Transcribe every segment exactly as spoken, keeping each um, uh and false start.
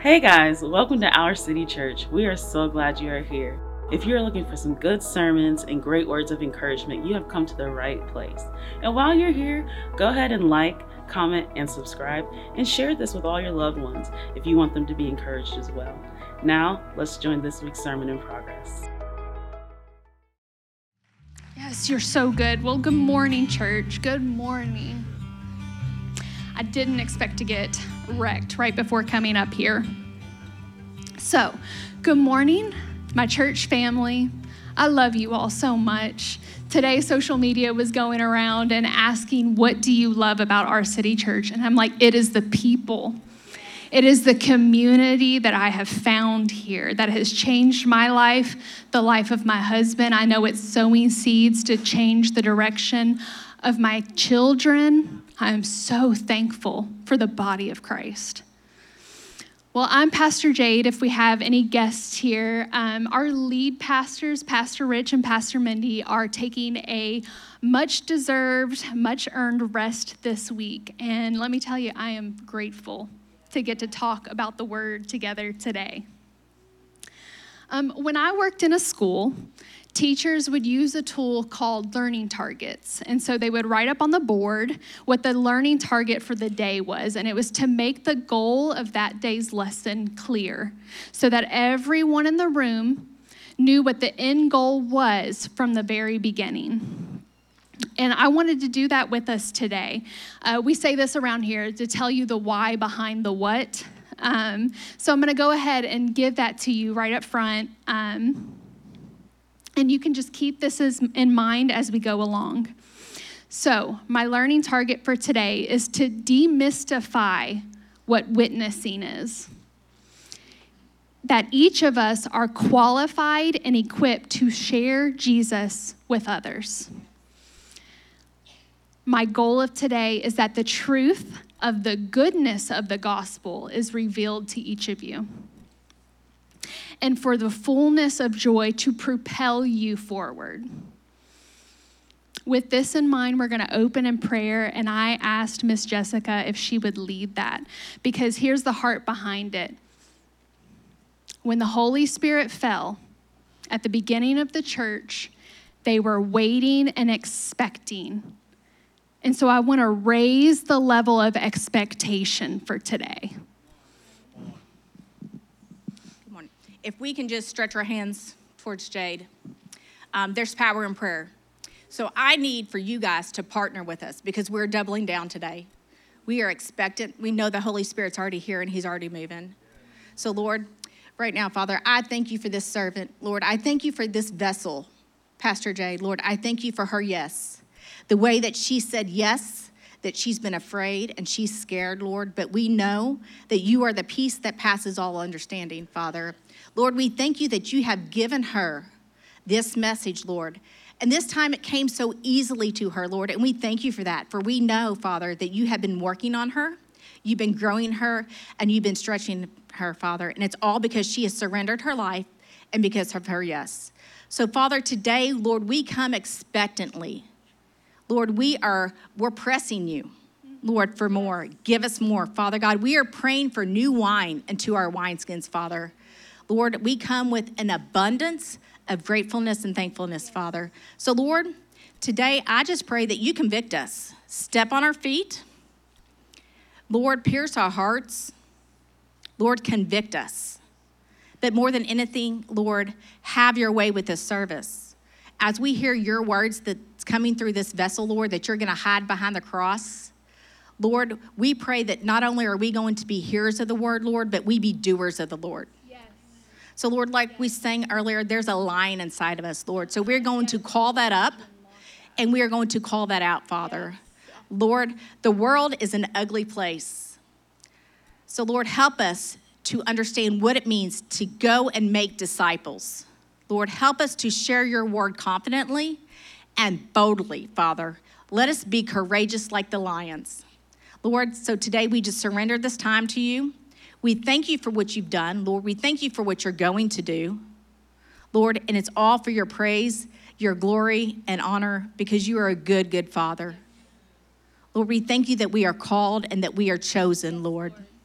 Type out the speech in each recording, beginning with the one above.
Hey guys, welcome to Our City Church. We are so glad you are here. If you're looking for some good sermons and great words of encouragement, you have come to the right place. And while you're here, go ahead and like, comment, and subscribe, and share this with all your loved ones if you want them to be encouraged as well. Now, let's join this week's sermon in progress. Yes, you're so good. Well, good morning, church. Good morning. I didn't expect to get wrecked right before coming up here. So, good morning, my church family. I love you all so much. Today, social media was going around and asking, what do you love about Our City Church? And I'm like, it is the people. It is the community that I have found here that has changed my life, the life of my husband. I know it's sowing seeds to change the direction of my children. I am so thankful for the body of Christ. Well, I'm Pastor Jade. If we have any guests here, um, our lead pastors, Pastor Rich and Pastor Mindy, are taking a much-deserved, much-earned rest this week. And let me tell you, I am grateful to get to talk about the word together today. Um, when I worked in a school, teachers would use a tool called learning targets. And so they would write up on the board what the learning target for the day was. And it was to make the goal of that day's lesson clear so that everyone in the room knew what the end goal was from the very beginning. And I wanted to do that with us today. Uh, we say this around here to tell you the why behind the what. Um, so I'm going to go ahead and give that to you right up front. Um, And you can just keep this as, in mind as we go along. So my learning target for today is to demystify what witnessing is. That each of us are qualified and equipped to share Jesus with others. My goal of today is that the truth of the goodness of the gospel is revealed to each of you. And for the fullness of joy to propel you forward. With this in mind, we're going to open in prayer, and I asked Miss Jessica if she would lead that, because here's the heart behind it. When the Holy Spirit fell at the beginning of the church, they were waiting and expecting. And so I want to raise the level of expectation for today. If we can just stretch our hands towards Jade, um, there's power in prayer. So I need for you guys to partner with us because we're doubling down today. We are expectant. We know the Holy Spirit's already here and he's already moving. So Lord, right now, Father, I thank you for this servant. Lord, I thank you for this vessel, Pastor Jade. Lord, I thank you for her yes. The way that she said yes, that she's been afraid and she's scared, Lord, but we know that you are the peace that passes all understanding, Father. Lord, we thank you that you have given her this message, Lord. And this time it came so easily to her, Lord, and we thank you for that. For we know, Father, that you have been working on her, you've been growing her, and you've been stretching her, Father. And it's all because she has surrendered her life and because of her yes. So, Father, today, Lord, we come expectantly. Lord, we are, we're pressing you, Lord, for more. Give us more, Father God. We are praying for new wine into our wineskins, Father. Lord, we come with an abundance of gratefulness and thankfulness, Father. So, Lord, today I just pray that you convict us. Step on our feet. Lord, pierce our hearts. Lord, convict us. But more than anything, Lord, have your way with this service. As we hear your words that's coming through this vessel, Lord, that you're going to hide behind the cross, Lord, we pray that not only are we going to be hearers of the word, Lord, but we be doers of the Lord. So, Lord, like we sang earlier, there's a lion inside of us, Lord. So we're going to call that up, and we are going to call that out, Father. Lord, the world is an ugly place. So, Lord, help us to understand what it means to go and make disciples. Lord, help us to share your word confidently and boldly, Father. Let us be courageous like the lions. Lord, so today we just surrender this time to you. We thank you for what you've done, Lord. We thank you for what you're going to do, Lord, and it's all for your praise, your glory, and honor because you are a good, good Father. Lord, we thank you that we are called and that we are chosen, Lord.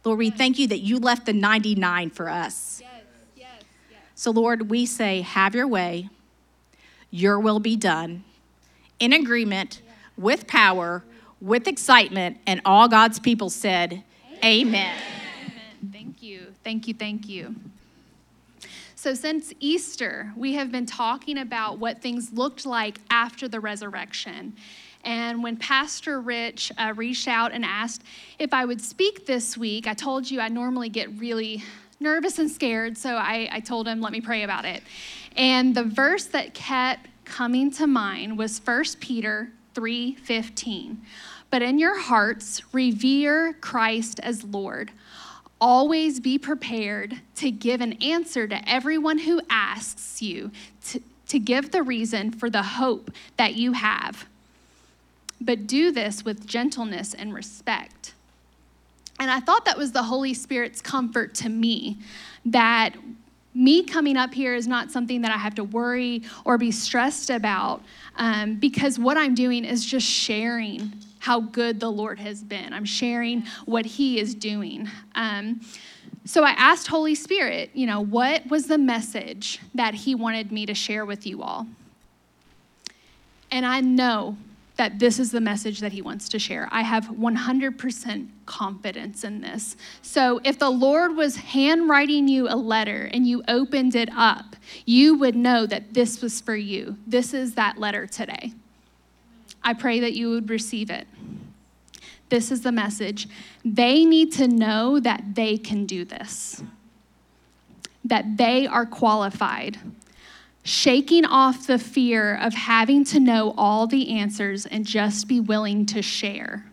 Lord, we thank you that you left the ninety-nine for us. Yes, yes, yes. So, Lord, we say, have your way, your will be done, in agreement, with power, with excitement, and all God's people said, amen. Amen. Thank you, thank you, thank you. So since Easter, we have been talking about what things looked like after the resurrection. And when Pastor Rich uh, reached out and asked if I would speak this week, I told you I normally get really nervous and scared, so I, I told him, let me pray about it. And the verse that kept coming to mind was First Peter three fifteen. But in your hearts, revere Christ as Lord. Always be prepared to give an answer to everyone who asks you, to, to give the reason for the hope that you have. But do this with gentleness and respect. And I thought that was the Holy Spirit's comfort to me, that me coming up here is not something that I have to worry or be stressed about, um, because what I'm doing is just sharing how good the Lord has been. I'm sharing what he is doing. Um, so I asked Holy Spirit, you know, what was the message that he wanted me to share with you all? And I know that this is the message that he wants to share. I have one hundred percent confidence in this. So if the Lord was handwriting you a letter and you opened it up, you would know that this was for you. This is that letter today. I pray that you would receive it. This is the message. They need to know that they can do this, that they are qualified. Shaking off the fear of having to know all the answers and just be willing to share.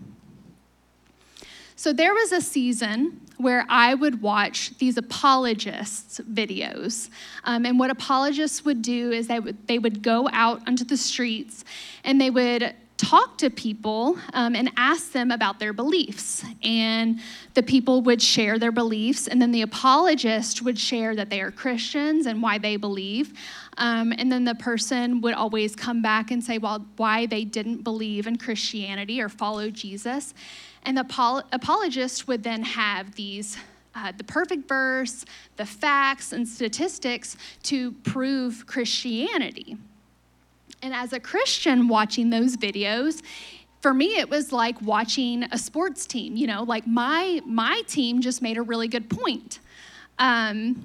So there was a season where I would watch these apologists videos. Um, and what apologists would do is they would, they would go out onto the streets and they would talk to people um, and ask them about their beliefs. And the people would share their beliefs, and then the apologist would share that they are Christians and why they believe. Um, and then the person would always come back and say, well, why they didn't believe in Christianity or follow Jesus. And the apol- apologist would then have these, uh, the perfect verse, the facts and statistics to prove Christianity. And as a Christian watching those videos, for me, it was like watching a sports team. You know, like my my team just made a really good point. Um,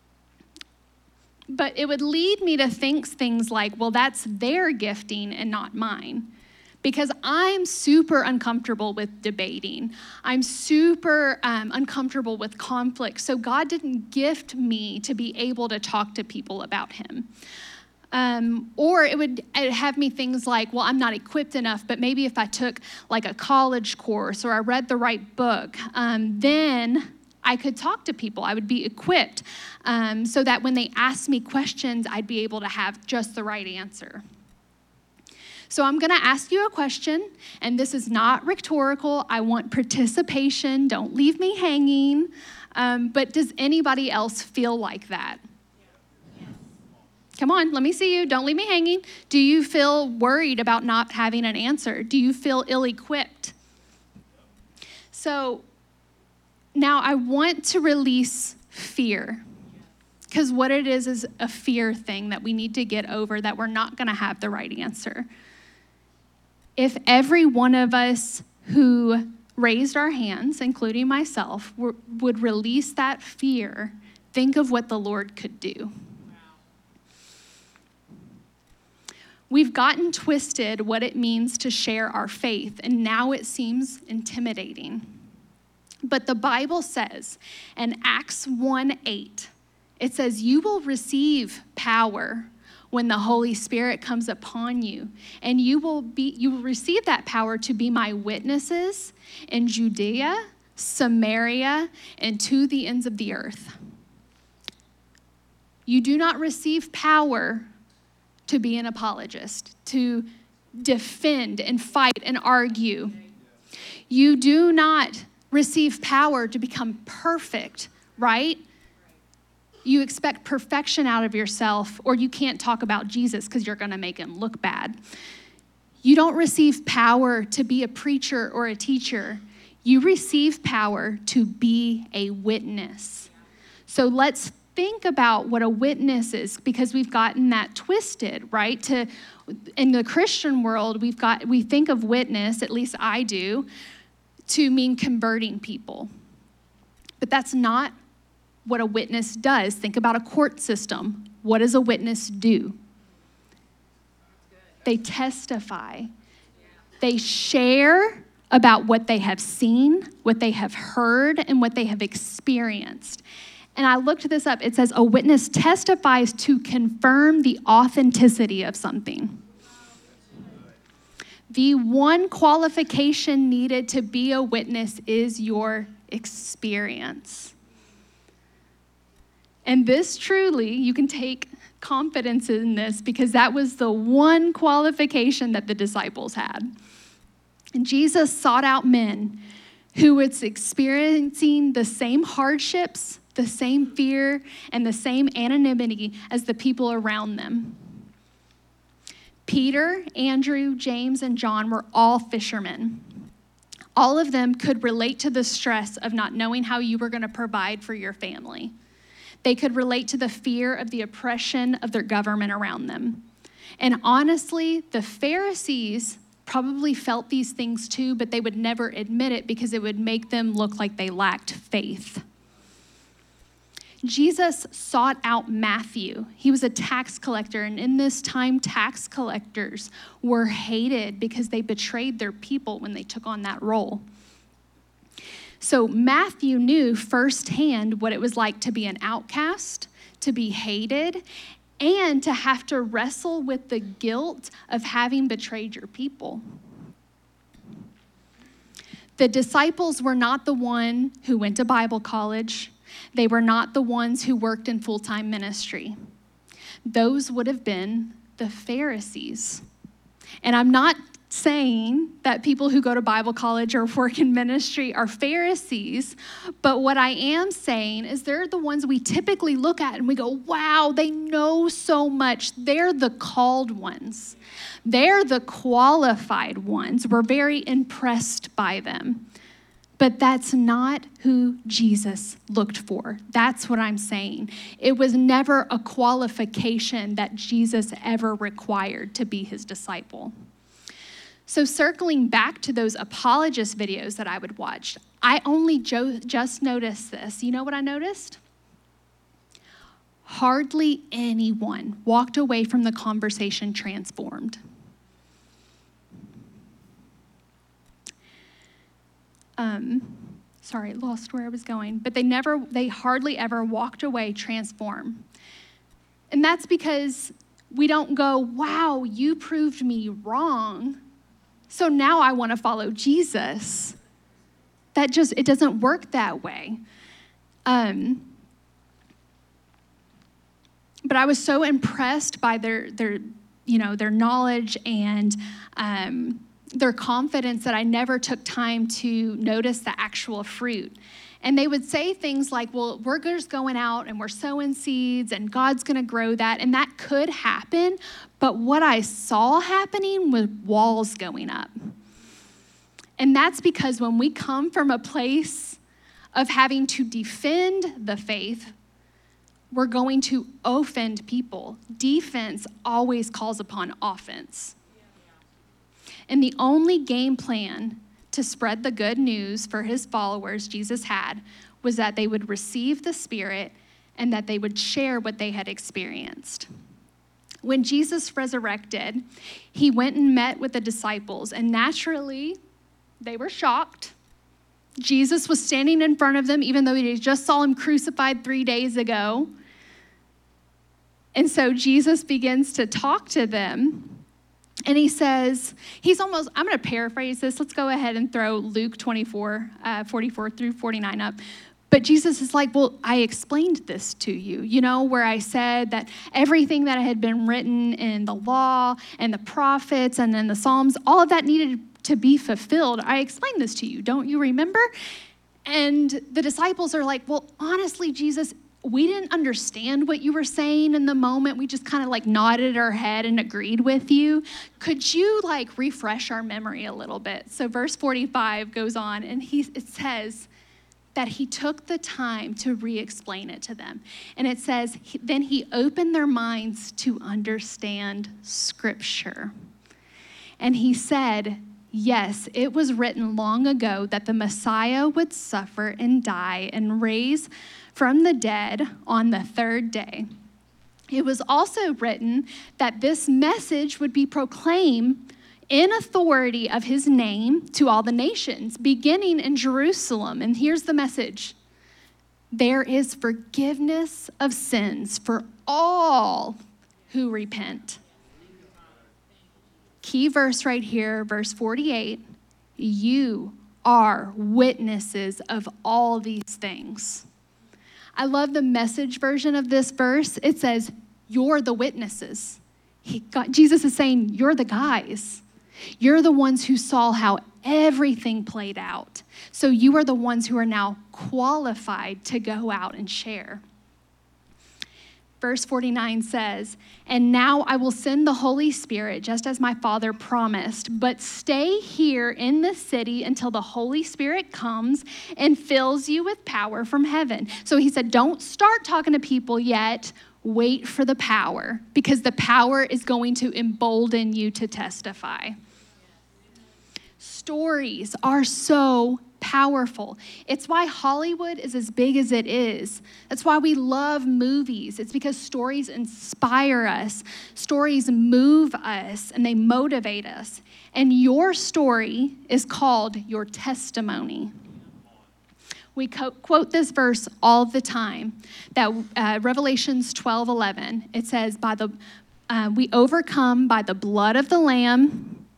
but it would lead me to think things like, well, that's their gifting and not mine. Because I'm super uncomfortable with debating. I'm super um, uncomfortable with conflict. So God didn't gift me to be able to talk to people about him. Um, or it would it'd have me things like, well, I'm not equipped enough, but maybe if I took like a college course or I read the right book, um, then I could talk to people. I would be equipped um, so that when they asked me questions, I'd be able to have just the right answer. So I'm going to ask you a question, and this is not rhetorical. I want participation. Don't leave me hanging. Um, but does anybody else feel like that? Come on, let me see you. Don't leave me hanging. Do you feel worried about not having an answer? Do you feel ill-equipped? So now I want to release fear, because what it is is a fear thing that we need to get over, that we're not going to have the right answer. If every one of us who raised our hands, including myself, were, would release that fear, think of what the Lord could do. We've gotten twisted what it means to share our faith, and now it seems intimidating. But the Bible says in Acts one eight, it says, you will receive power when the Holy Spirit comes upon you, and you will be you will receive that power to be my witnesses in Judea, Samaria, and to the ends of the earth. You do not receive power to be an apologist, to defend and fight and argue. You do not receive power to become perfect, right? You expect perfection out of yourself, or you can't talk about Jesus because you're going to make him look bad. You don't receive power to be a preacher or a teacher. You receive power to be a witness. So let's think about what a witness is, because we've gotten that twisted, right? To in the Christian world, we've got we think of witness, at least I do, to mean converting people. But that's not what a witness does. Think about a court system. What does a witness do? They testify. They share about what they have seen, what they have heard, and what they have experienced. And I looked this up. It says a witness testifies to confirm the authenticity of something. The one qualification needed to be a witness is your experience. And this truly, you can take confidence in this, because that was the one qualification that the disciples had. And Jesus sought out men who was experiencing the same hardships, the same fear, and the same anonymity as the people around them. Peter, Andrew, James, and John were all fishermen. All of them could relate to the stress of not knowing how you were going to provide for your family. They could relate to the fear of the oppression of their government around them. And honestly, the Pharisees probably felt these things too, but they would never admit it because it would make them look like they lacked faith. Jesus sought out Matthew. He was a tax collector, and in this time, tax collectors were hated because they betrayed their people when they took on that role. So Matthew knew firsthand what it was like to be an outcast, to be hated, and to have to wrestle with the guilt of having betrayed your people. The disciples were not the one who went to Bible college. They were not the ones who worked in full-time ministry. Those would have been the Pharisees. And I'm not saying that people who go to Bible college or work in ministry are Pharisees, but what I am saying is they're the ones we typically look at and we go, wow, they know so much. They're the called ones. They're the qualified ones. We're very impressed by them. But that's not who Jesus looked for. That's what I'm saying. It was never a qualification that Jesus ever required to be his disciple. So circling back to those apologist videos that I would watch, I only jo- just noticed this. You know what I noticed? Hardly anyone walked away from the conversation transformed. Um, sorry, lost where I was going. But they never, they hardly ever walked away transformed. And that's because we don't go, wow, you proved me wrong, so now I want to follow Jesus. That just, it doesn't work that way. Um, but I was so impressed by their, their, you know, their knowledge and um, their confidence that I never took time to notice the actual fruit. And they would say things like, well, we're just going out and we're sowing seeds and God's going to grow that. And that could happen. But what I saw happening was walls going up. And that's because when we come from a place of having to defend the faith, we're going to offend people. Defense always calls upon offense. And the only game plan to spread the good news for his followers Jesus had was that they would receive the Spirit and that they would share what they had experienced. When Jesus resurrected, he went and met with the disciples, and naturally, they were shocked. Jesus was standing in front of them, even though they just saw him crucified three days ago. And so Jesus begins to talk to them. And he says, he's almost, I'm going to paraphrase this. Let's go ahead and throw Luke twenty-four, uh, forty-four through forty-nine up. But Jesus is like, well, I explained this to you, you know, where I said that everything that had been written in the law and the prophets and then the Psalms, all of that needed to be fulfilled. I explained this to you. Don't you remember? And the disciples are like, well, honestly, Jesus, we didn't understand what you were saying in the moment. We just kind of like nodded our head and agreed with you. Could you like refresh our memory a little bit? So verse forty-five goes on, and he it says that he took the time to re-explain it to them. And it says, then he opened their minds to understand Scripture. And he said, yes, it was written long ago that the Messiah would suffer and die and raise from the dead on the third day. It was also written that this message would be proclaimed in authority of his name to all the nations, beginning in Jerusalem. And here's the message. There is forgiveness of sins for all who repent. Key verse right here, verse forty-eight. You are witnesses of all these things. I love the Message version of this verse. It says, you're the witnesses. He got, Jesus is saying, you're the guys. You're the ones who saw how everything played out. So you are the ones who are now qualified to go out and share. Verse forty-nine says, and now I will send the Holy Spirit just as my Father promised, but stay here in this city until the Holy Spirit comes and fills you with power from heaven. So he said, don't start talking to people yet. Wait for the power, because the power is going to embolden you to testify. Stories are so powerful. It's why Hollywood is as big as it is. That's why we love movies. It's because stories inspire us. Stories move us and they motivate us. And your story is called your testimony. We co- quote this verse all the time, that uh, Revelations twelve eleven, it says, "By the uh, we overcome by the blood of the Lamb,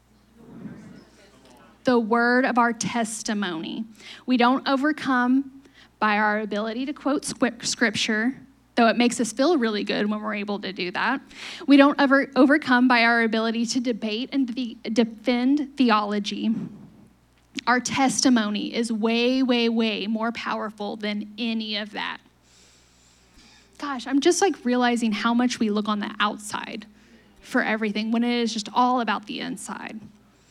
the word of our testimony." We don't overcome by our ability to quote scripture, though it makes us feel really good when we're able to do that. We don't ever overcome by our ability to debate and de- defend theology. Our testimony is way, way, way more powerful than any of that. Gosh, I'm just like realizing how much we look on the outside for everything when it is just all about the inside.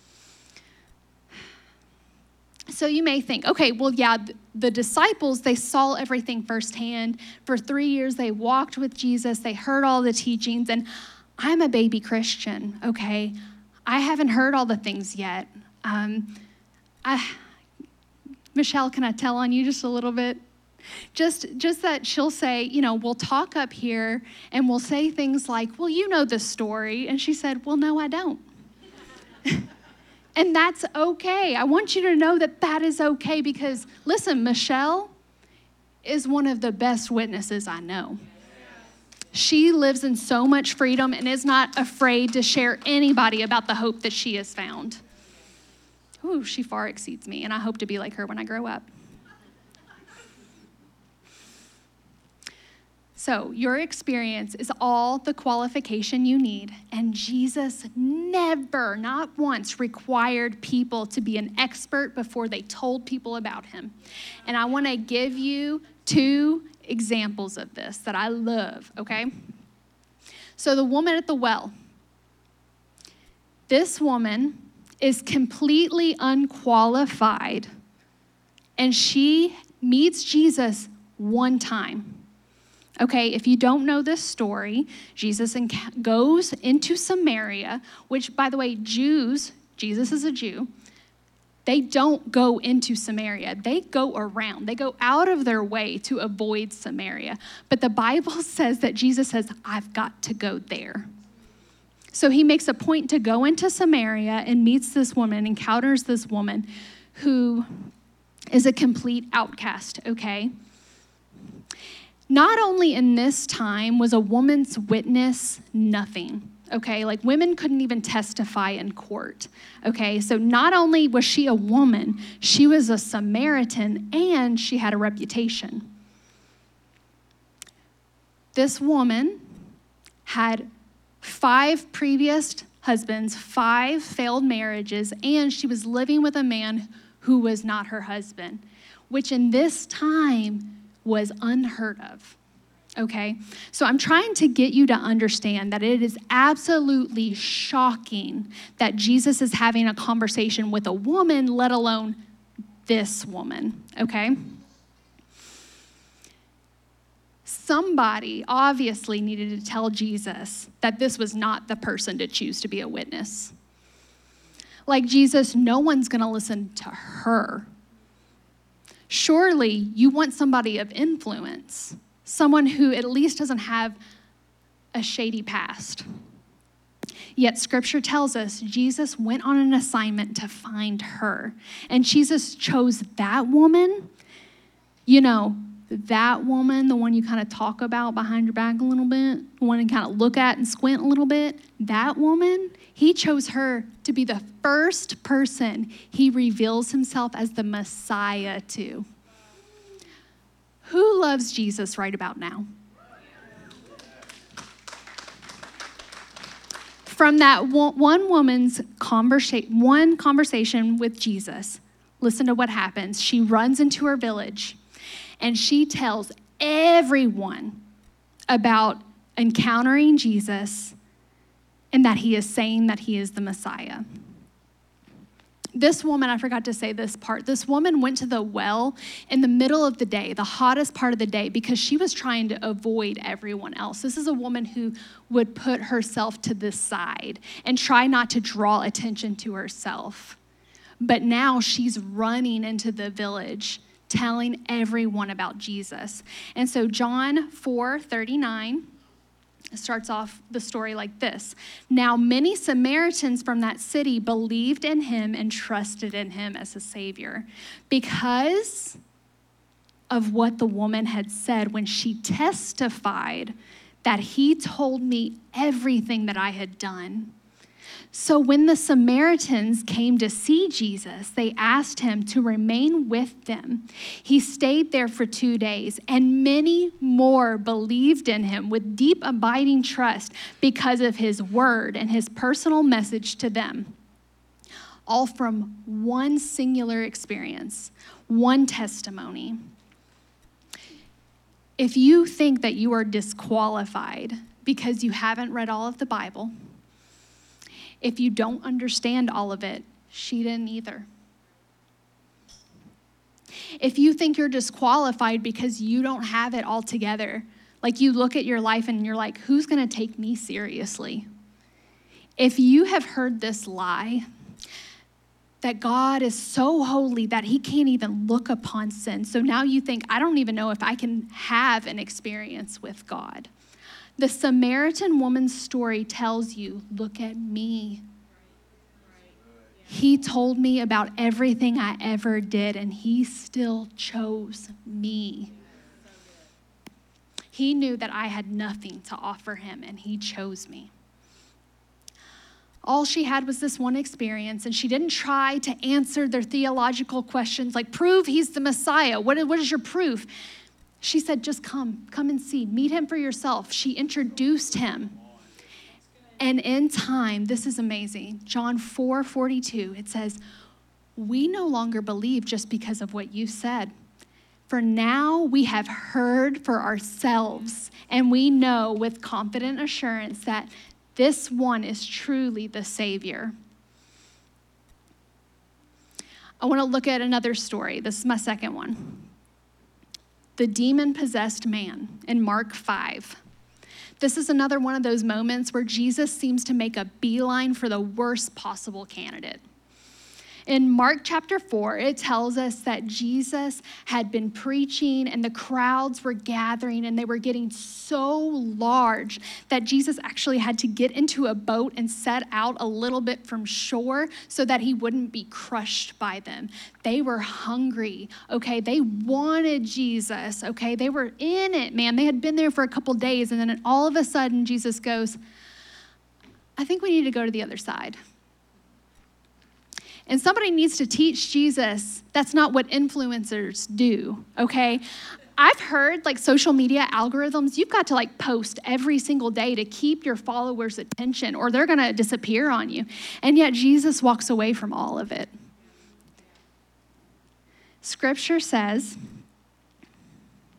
So you may think, okay, well, yeah, the disciples, they saw everything firsthand. For three years, they walked with Jesus. They heard all the teachings. And I'm a baby Christian, okay? I haven't heard all the things yet. Um, I, Michelle, can I tell on you just a little bit? Just, just that she'll say, you know, we'll talk up here and we'll say things like, well, you know the story. And she said, well, no, I don't. And that's okay. I want you to know that that is okay because, listen, Michelle is one of the best witnesses I know. She lives in so much freedom and is not afraid to share anybody about the hope that she has found. Ooh, she far exceeds me, and I hope to be like her when I grow up. So your experience is all the qualification you need, and Jesus never, not once, required people to be an expert before they told people about him. And I want to give you two examples of this that I love, okay? So the woman at the well. This woman is completely unqualified, and she meets Jesus one time. Okay, if you don't know this story, Jesus goes into Samaria, which, by the way, Jews, Jesus is a Jew, they don't go into Samaria. They go around. They go out of their way to avoid Samaria. But the Bible says that Jesus says, I've got to go there. So he makes a point to go into Samaria and meets this woman, encounters this woman who is a complete outcast, okay? Not only in this time was a woman's witness nothing, okay? Like women couldn't even testify in court, okay? So not only was she a woman, she was a Samaritan and she had a reputation. This woman had five previous husbands, five failed marriages, and she was living with a man who was not her husband, which in this time was unheard of. Okay? So I'm trying to get you to understand that it is absolutely shocking that Jesus is having a conversation with a woman, let alone this woman. Okay? Somebody obviously needed to tell Jesus that this was not the person to choose to be a witness. Like, Jesus, no one's going to listen to her. Surely you want somebody of influence, someone who at least doesn't have a shady past. Yet scripture tells us Jesus went on an assignment to find her. And Jesus chose that woman, you know, that woman, the one you kind of talk about behind your back a little bit, the one you kind of look at and squint a little bit, that woman, he chose her to be the first person he reveals himself as the Messiah to. Who loves Jesus right about now? From that one woman's conversation, one conversation with Jesus, listen to what happens. She runs into her village and she tells everyone about encountering Jesus and that he is saying that he is the Messiah. This woman, I forgot to say this part, this woman went to the well in the middle of the day, the hottest part of the day, because she was trying to avoid everyone else. This is a woman who would put herself to the side and try not to draw attention to herself. But now she's running into the village, telling everyone about Jesus. And so John four thirty-nine starts off the story like this. Now many Samaritans from that city believed in him and trusted in him as a savior because of what the woman had said when she testified that he told me everything that I had done. So when the Samaritans came to see Jesus, they asked him to remain with them. He stayed there for two days, and many more believed in him with deep abiding trust because of his word and his personal message to them. All from one singular experience, one testimony. If you think that you are disqualified because you haven't read all of the Bible, if you don't understand all of it, she didn't either. If you think you're disqualified because you don't have it all together, like you look at your life and you're like, who's going to take me seriously? If you have heard this lie, that God is so holy that he can't even look upon sin, so now you think, I don't even know if I can have an experience with God. The Samaritan woman's story tells you, look at me. He told me about everything I ever did, and he still chose me. He knew that I had nothing to offer him, and he chose me. All she had was this one experience, and she didn't try to answer their theological questions like, prove he's the Messiah. What, what is your proof? She said, just come, come and see, meet him for yourself. She introduced him. And in time, this is amazing. John four forty-two, it says, we no longer believe just because of what you said. For now we have heard for ourselves, and we know with confident assurance that this one is truly the Savior. I want to look at another story. This is my second one. The demon-possessed man in Mark five. This is another one of those moments where Jesus seems to make a beeline for the worst possible candidate. In Mark chapter four, it tells us that Jesus had been preaching and the crowds were gathering and they were getting so large that Jesus actually had to get into a boat and set out a little bit from shore so that he wouldn't be crushed by them. They were hungry, okay? They wanted Jesus, okay? They were in it, man. They had been there for a couple days, and then all of a sudden Jesus goes, I think we need to go to the other side. And somebody needs to teach Jesus that's not what influencers do, okay? I've heard like social media algorithms, you've got to like post every single day to keep your followers' attention or they're gonna disappear on you. And yet Jesus walks away from all of it. Scripture says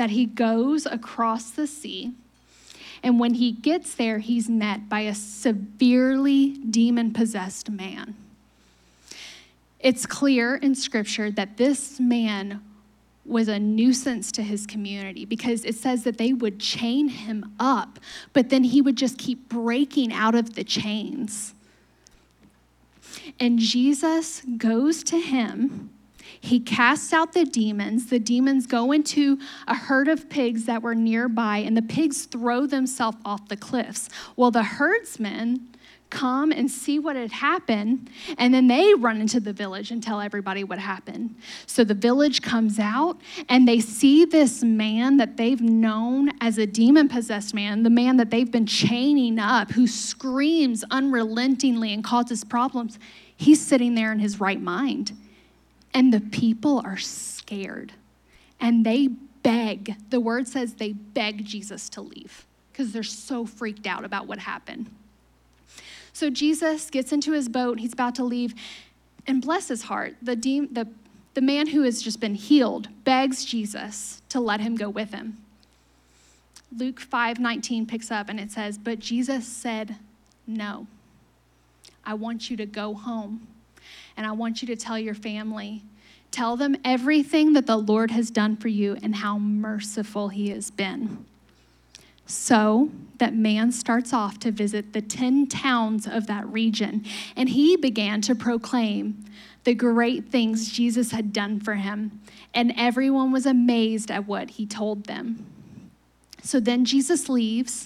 that he goes across the sea. And when he gets there, he's met by a severely demon-possessed man. It's clear in Scripture that this man was a nuisance to his community because it says that they would chain him up, but then he would just keep breaking out of the chains. And Jesus goes to him. He casts out the demons. The demons go into a herd of pigs that were nearby, and the pigs throw themselves off the cliffs. Well, the herdsmen come and see what had happened, and then they run into the village and tell everybody what happened. So the village comes out, and they see this man that they've known as a demon-possessed man, the man that they've been chaining up, who screams unrelentingly and causes problems. He's sitting there in his right mind. And the people are scared. And they beg. The word says they beg Jesus to leave because they're so freaked out about what happened. So Jesus gets into his boat. He's about to leave. And bless his heart, the, de- the, the man who has just been healed begs Jesus to let him go with him. Luke five nineteen picks up and it says, but Jesus said, no, I want you to go home. And I want you to tell your family, tell them everything that the Lord has done for you and how merciful he has been. So that man starts off to visit the ten towns of that region, and he began to proclaim the great things Jesus had done for him, and everyone was amazed at what he told them. So then Jesus leaves.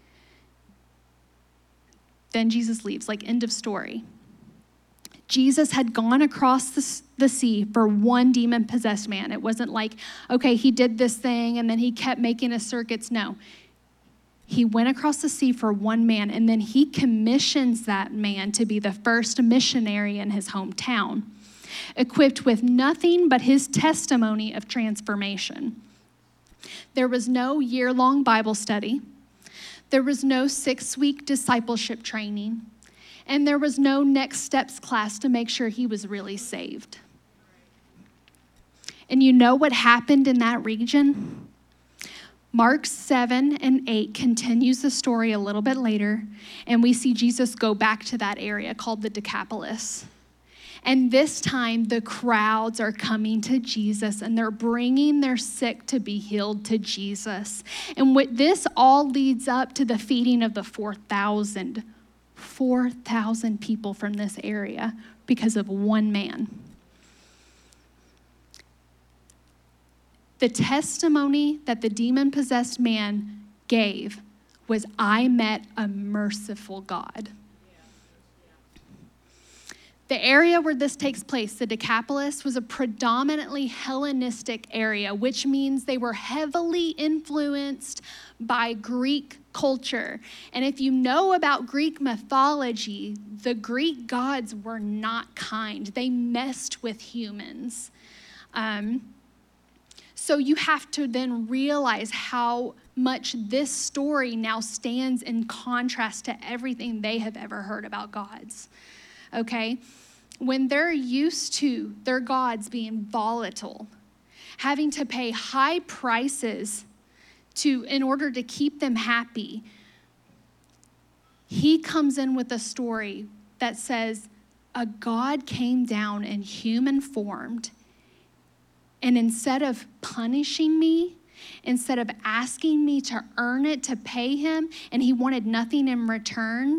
Then Jesus leaves, like end of story. Jesus had gone across the, the sea for one demon-possessed man. It wasn't like, okay, he did this thing and then he kept making his circuits. No. He went across the sea for one man, and then he commissions that man to be the first missionary in his hometown, equipped with nothing but his testimony of transformation. There was no year-long Bible study. There was no six-week discipleship training. And there was no next steps class to make sure he was really saved. And you know what happened in that region? Mark seven and eight continues the story a little bit later, and we see Jesus go back to that area called the Decapolis. And this time, the crowds are coming to Jesus, and they're bringing their sick to be healed to Jesus. And what this all leads up to the feeding of the four thousand. four thousand people from this area because of one man. The testimony that the demon-possessed man gave was, I met a merciful God. The area where this takes place, the Decapolis, was a predominantly Hellenistic area, which means they were heavily influenced by Greek culture. And if you know about Greek mythology, the Greek gods were not kind. They messed with humans. Um, so you have to then realize how much this story now stands in contrast to everything they have ever heard about gods. Okay? When they're used to their gods being volatile, having to pay high prices to in order to keep them happy, he comes in with a story that says a God came down in human formed, and instead of punishing me, instead of asking me to earn it, to pay him, and he wanted nothing in return,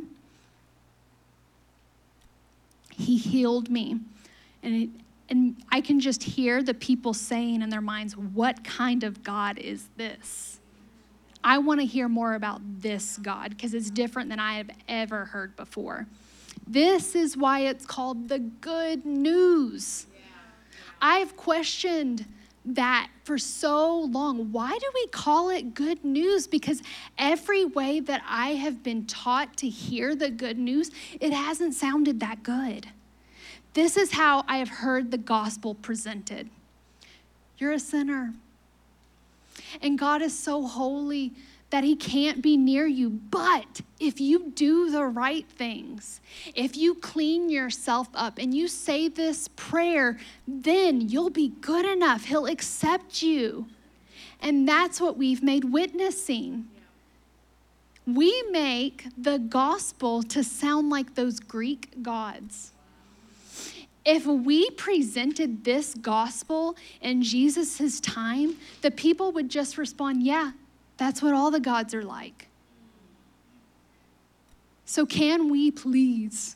he healed me. And, it, and I can just hear the people saying in their minds, what kind of God is this? I want to hear more about this God because it's different than I have ever heard before. This is why it's called the good news. Yeah. I've questioned that for so long. Why do we call it good news? Because every way that I have been taught to hear the good news, it hasn't sounded that good. This is how I have heard the gospel presented. You're a sinner. And God is so holy that he can't be near you. But if you do the right things, if you clean yourself up and you say this prayer, then you'll be good enough. He'll accept you. And that's what we've made witnessing. We make the gospel to sound like those Greek gods. If we presented this gospel in Jesus' time, the people would just respond, yeah, that's what all the gods are like. So can we please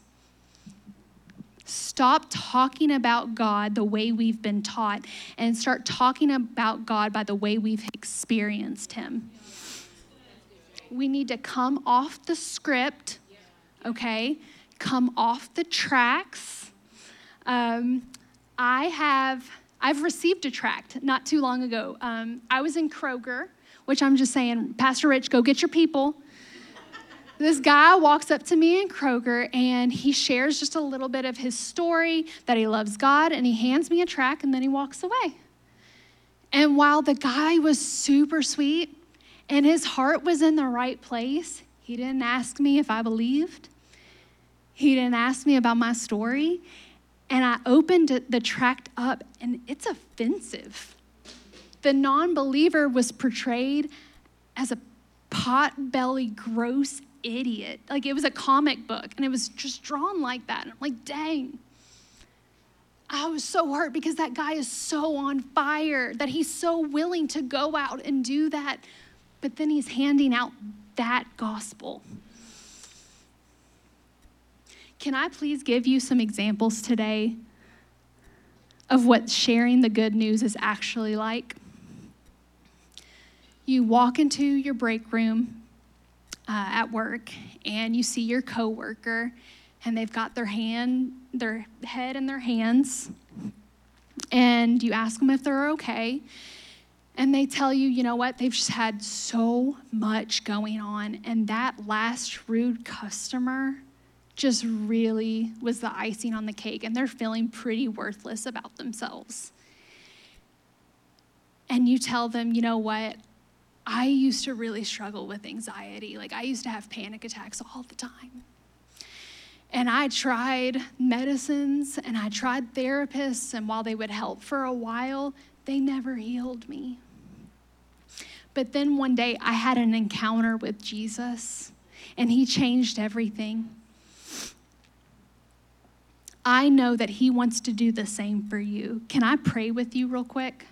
stop talking about God the way we've been taught and start talking about God by the way we've experienced him? We need to come off the script, okay? Come off the tracks. Um, I have, I've received a tract not too long ago. Um, I was in Kroger, which I'm just saying, Pastor Rich, go get your people. This guy walks up to me in Kroger, and he shares just a little bit of his story, that he loves God, and he hands me a tract, and then he walks away. And while the guy was super sweet, and his heart was in the right place, he didn't ask me if I believed. He didn't ask me about my story. And I opened the tract up, and it's offensive. The non-believer was portrayed as a pot-bellied, gross idiot. Like, it was a comic book, and it was just drawn like that. And I'm like, dang. I was so hurt because that guy is so on fire, that he's so willing to go out and do that. But then he's handing out that gospel. Can I please give you some examples today of what sharing the good news is actually like? You walk into your break room uh, at work, and you see your coworker, and they've got their hand, their head in their hands, and you ask them if they're okay, and they tell you, you know what, they've just had so much going on, and that last rude customer just really was the icing on the cake, and they're feeling pretty worthless about themselves. And you tell them, you know what, I used to really struggle with anxiety. Like, I used to have panic attacks all the time. And I tried medicines, and I tried therapists, and while they would help for a while, they never healed me. But then one day I had an encounter with Jesus, and he changed everything. I know that he wants to do the same for you. Can I pray with you real quick?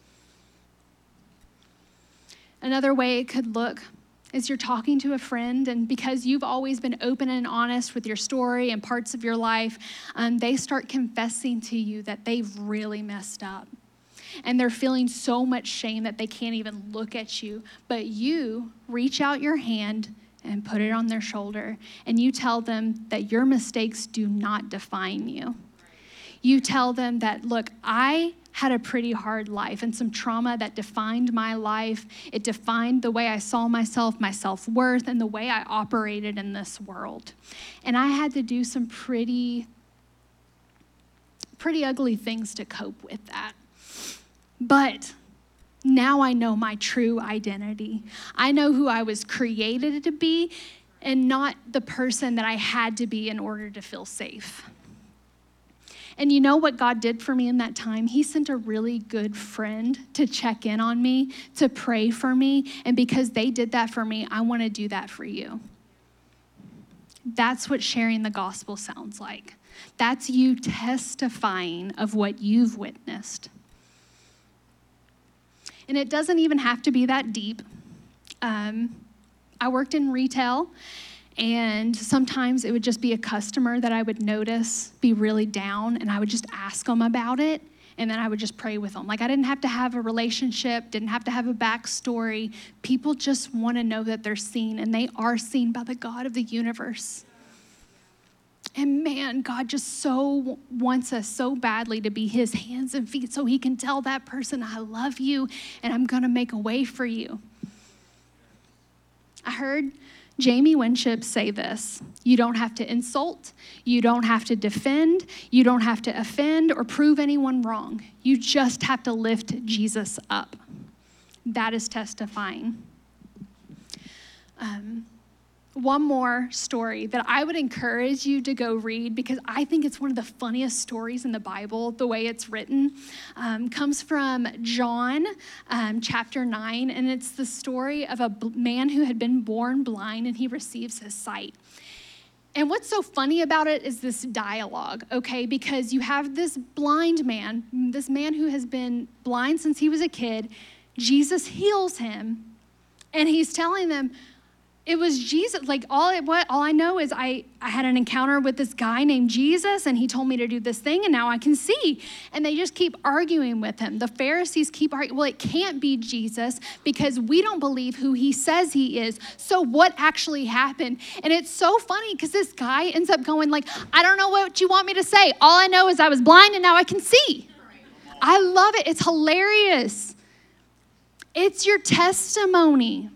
Another way it could look is you're talking to a friend, and because you've always been open and honest with your story and parts of your life, um, they start confessing to you that they've really messed up. And they're feeling so much shame that they can't even look at you. But you reach out your hand and put it on their shoulder, and you tell them that your mistakes do not define you. You tell them that, look, I had a pretty hard life and some trauma that defined my life. It defined the way I saw myself, my self-worth, and the way I operated in this world. And I had to do some pretty, pretty ugly things to cope with that. But now I know my true identity. I know who I was created to be, and not the person that I had to be in order to feel safe. And you know what God did for me in that time? He sent a really good friend to check in on me, to pray for me. And because they did that for me, I want to do that for you. That's what sharing the gospel sounds like. That's you testifying of what you've witnessed. And it doesn't even have to be that deep. Um, I worked in retail, and sometimes it would just be a customer that I would notice be really down, and I would just ask them about it, and then I would just pray with them. Like, I didn't have to have a relationship, didn't have to have a backstory. People just want to know that they're seen, and they are seen by the God of the universe. And man, God just so wants us so badly to be his hands and feet so he can tell that person, I love you, and I'm going to make a way for you. I heard Jamie Winship say this: you don't have to insult, you don't have to defend, you don't have to offend or prove anyone wrong. You just have to lift Jesus up. That is testifying. Um, one more story that I would encourage you to go read because I think it's one of the funniest stories in the Bible, the way it's written. Um, comes from John um, chapter nine, and it's the story of a b- man who had been born blind and he receives his sight. And what's so funny about it is this dialogue, okay? Because you have this blind man, this man who has been blind since he was a kid. Jesus heals him, and he's telling them, it was Jesus. Like all it, what all I know is I, I had an encounter with this guy named Jesus, and he told me to do this thing, and now I can see. And they just keep arguing with him. The Pharisees keep arguing, well, it can't be Jesus because we don't believe who he says he is. So what actually happened? And it's so funny because this guy ends up going like, I don't know what you want me to say. All I know is I was blind and now I can see. I love it. It's hilarious. It's your testimony.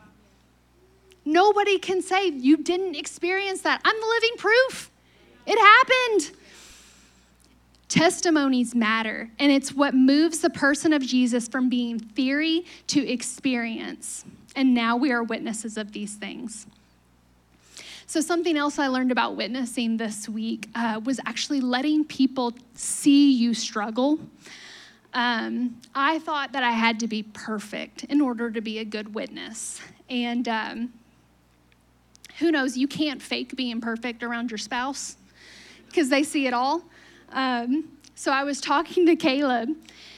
Nobody can say you didn't experience that. I'm the living proof. It happened. Testimonies matter, and it's what moves the person of Jesus from being theory to experience. And now we are witnesses of these things. So something else I learned about witnessing this week uh, was actually letting people see you struggle. Um, I thought that I had to be perfect in order to be a good witness. And um, who knows, you can't fake being perfect around your spouse because they see it all. Um, so I was talking to Caleb,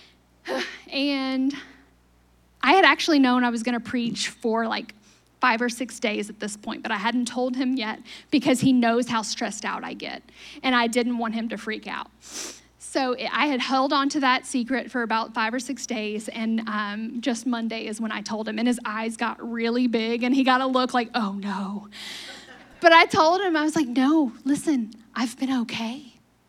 and I had actually known I was going to preach for like five or six days at this point, but I hadn't told him yet because he knows how stressed out I get, and I didn't want him to freak out. So I had held on to that secret for about five or six days, and um, just Monday is when I told him, and his eyes got really big, and he got a look like, oh no. But I told him, I was like, no, listen, I've been okay.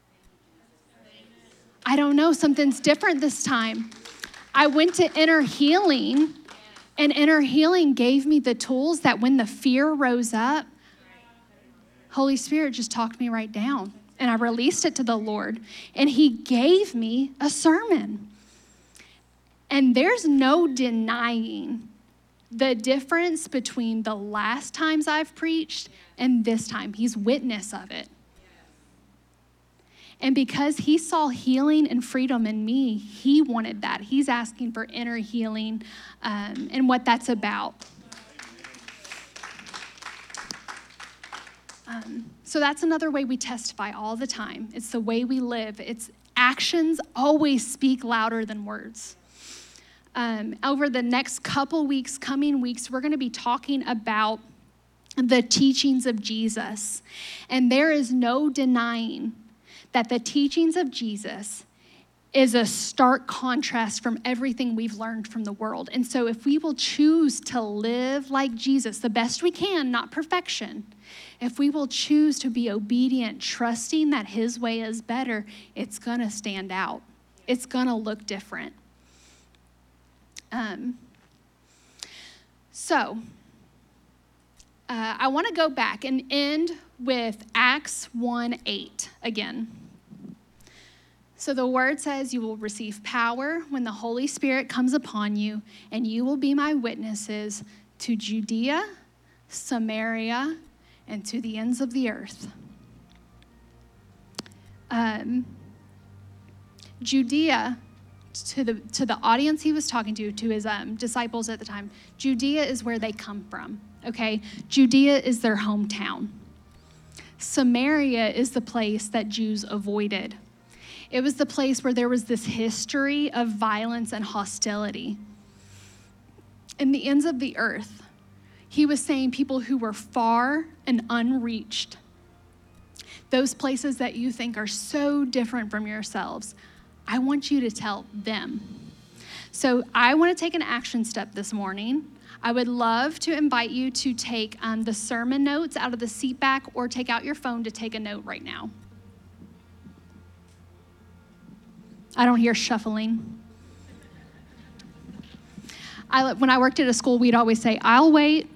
I don't know, something's different this time. I went to Inner Healing, and Inner Healing gave me the tools that when the fear rose up, Holy Spirit just talked me right down. And I released it to the Lord, and he gave me a sermon. And there's no denying the difference between the last times I've preached and this time. He's witness of it. And because he saw healing and freedom in me, he wanted that. He's asking for inner healing um, and what that's about. Um, so that's another way we testify all the time. It's the way we live. It's actions always speak louder than words. Um, over the next couple weeks, coming weeks, we're going to be talking about the teachings of Jesus. And there is no denying that the teachings of Jesus is a stark contrast from everything we've learned from the world. And so if we will choose to live like Jesus, the best we can, not perfection, if we will choose to be obedient, trusting that his way is better, it's going to stand out. It's going to look different. Um, so uh, I want to go back and end with Acts one eight again. So the word says, you will receive power when the Holy Spirit comes upon you, and you will be my witnesses to Judea, Samaria, and to the ends of the earth. Um, Judea, to the to the audience he was talking to, to his um, disciples at the time, Judea is where they come from, okay? Judea is their hometown. Samaria is the place that Jews avoided. It was the place where there was this history of violence and hostility. In the ends of the earth, he was saying people who were far and unreached, those places that you think are so different from yourselves, I want you to tell them. So I want to take an action step this morning. I would love to invite you to take um, the sermon notes out of the seat back or take out your phone to take a note right now. I don't hear shuffling. I, when I worked at a school, we'd always say, I'll wait.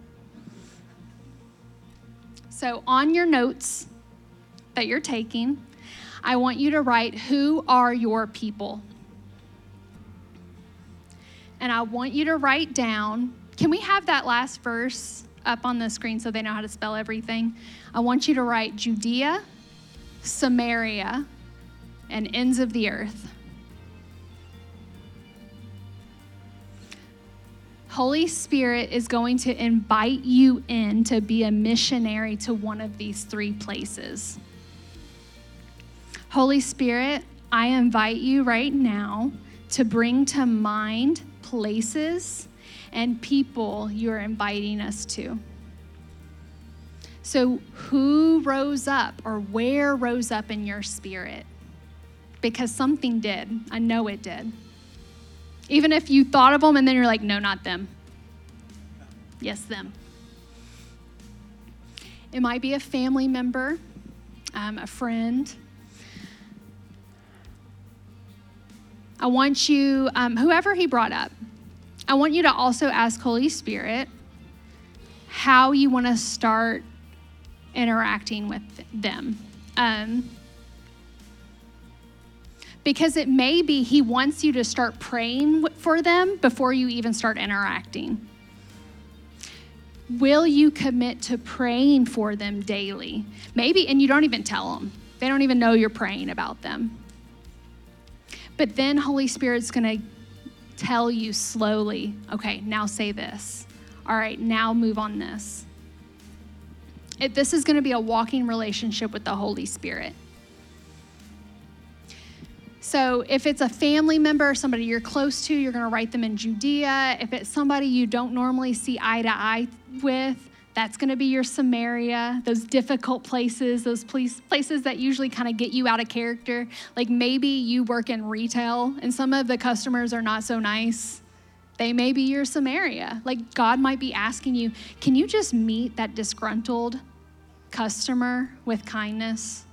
So on your notes that you're taking, I want you to write, who are your people? And I want you to write down, can we have that last verse up on the screen so they know how to spell everything. I want you to write Judea, Samaria, and ends of the earth. Holy Spirit is going to invite you in to be a missionary to one of these three places. Holy Spirit, I invite you right now to bring to mind places and people you're inviting us to. So who rose up or where rose up in your spirit? Because something did. I know it did. Even if you thought of them and then you're like, no, not them. Yes, them. It might be a family member, um, a friend. I want you, um, whoever he brought up, I want you to also ask Holy Spirit how you want to start interacting with them. Um, because it may be he wants you to start praying for them before you even start interacting. Will you commit to praying for them daily? Maybe, and you don't even tell them. They don't even know you're praying about them. But then Holy Spirit's going to tell you slowly, okay, now say this. All right, now move on this. It, this is going to be a walking relationship with the Holy Spirit. So if it's a family member, somebody you're close to, you're going to write them in Judea. If it's somebody you don't normally see eye to eye with, that's going to be your Samaria, those difficult places, those places that usually kind of get you out of character. Like maybe you work in retail and some of the customers are not so nice. They may be your Samaria. Like God might be asking you, can you just meet that disgruntled customer with kindness?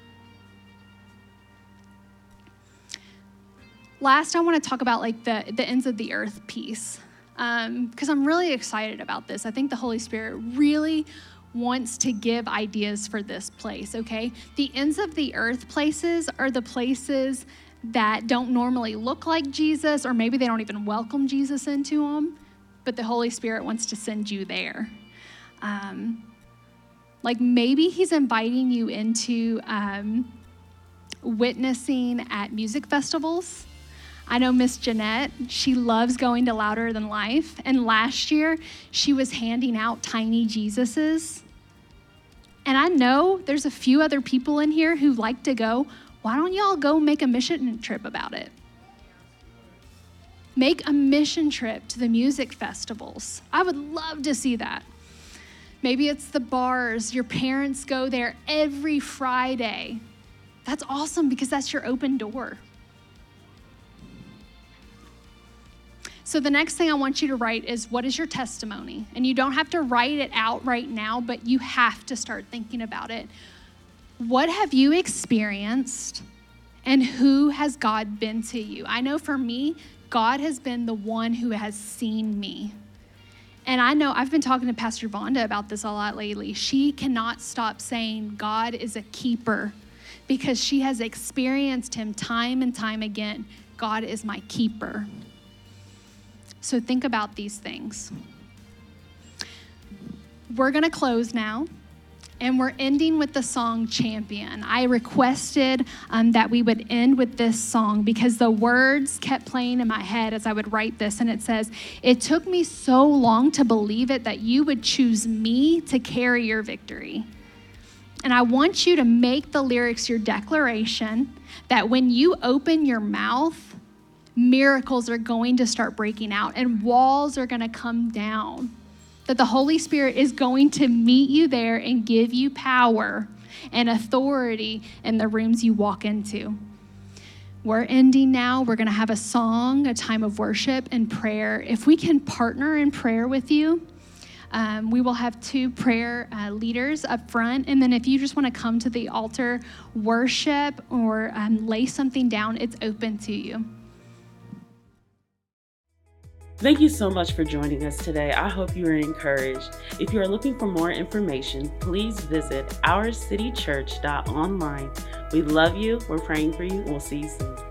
Last, I want to talk about like the, the ends of the earth piece, because um, I'm really excited about this. I think the Holy Spirit really wants to give ideas for this place, okay? The ends of the earth places are the places that don't normally look like Jesus, or maybe they don't even welcome Jesus into them, but the Holy Spirit wants to send you there. Um, like maybe he's inviting you into um, witnessing at music festivals. I know Miss Jeanette, she loves going to Louder Than Life. And last year, she was handing out tiny Jesuses. And I know there's a few other people in here who like to go. Why don't y'all go make a mission trip about it? Make a mission trip to the music festivals. I would love to see that. Maybe it's the bars. Your parents go there every Friday. That's awesome because that's your open door. So the next thing I want you to write is, what is your testimony? And you don't have to write it out right now, but you have to start thinking about it. What have you experienced and who has God been to you? I know for me, God has been the one who has seen me. And I know I've been talking to Pastor Vonda about this a lot lately. She cannot stop saying God is a keeper because she has experienced him time and time again. God is my keeper. So think about these things. We're going to close now, and we're ending with the song Champion. I requested um, that we would end with this song because the words kept playing in my head as I would write this, and it says, "It took me so long to believe it that you would choose me to carry your victory." And I want you to make the lyrics your declaration that when you open your mouth, miracles are going to start breaking out and walls are going to come down. That the Holy Spirit is going to meet you there and give you power and authority in the rooms you walk into. We're ending now. We're going to have a song, a time of worship and prayer. If we can partner in prayer with you, um, we will have two prayer uh, leaders up front. And then if you just want to come to the altar, worship, or um, lay something down, it's open to you. Thank you so much for joining us today. I hope you are encouraged. If you are looking for more information, please visit our city church dot online. We love you. We're praying for you. We'll see you soon.